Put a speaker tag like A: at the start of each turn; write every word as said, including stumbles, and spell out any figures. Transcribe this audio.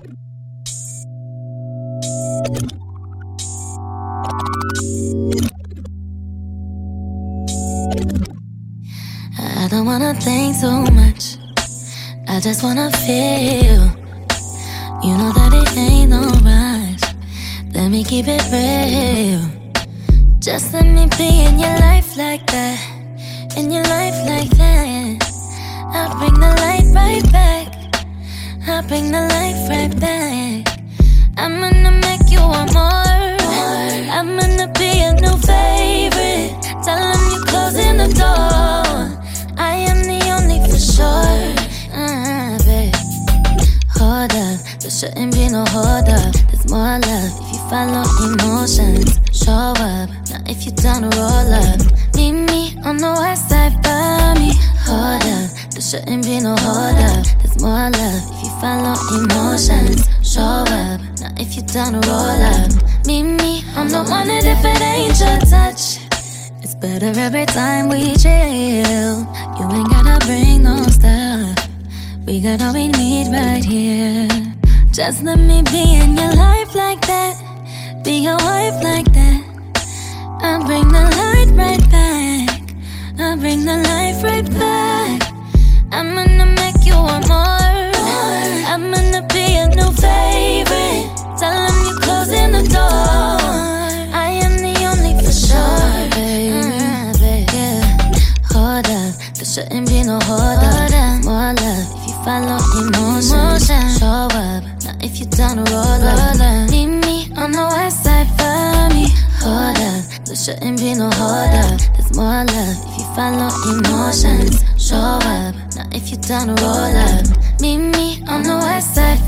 A: I don't wanna think so much, I just wanna feel. You know that it ain't no rush, let me keep it real. Just let me be in your life like that, in your life like that. I'll bring the light right back, I'll bring the light right back. I'm gonna make you want more, I'm gonna be a new favorite. Tell them you're closing the door, I am the only for sure. uh, babe. Hold up, there shouldn't be no hold up. There's more love if you follow emotions. Show up, now if you down to roll up. Meet me on the west side by me. Hold up, there shouldn't be no hold up. There's more love if you follow emotions. Show up, now if you down to roll up. Meet me, I'm the one that if it ain't your touch, it's better every time we chill. You ain't gotta bring no stuff, we got all we need right here. Just let me be in your life like that, be your wife like that. I'll bring the light right back, I'll bring the light right back. I'm gonna make you want more, I'm gonna be a new favorite. Tell them you're closing the door, I am the only for sure, baby. uh, baby. Yeah. Hold up, there shouldn't be no hold up. More love if you follow emotions. Show up, now if you down to roll up. Meet me on the west side for me. Hold up, there shouldn't be no hold up. There's more love if you follow emotions. Show up, now if you down to roll up. Meet me on the west side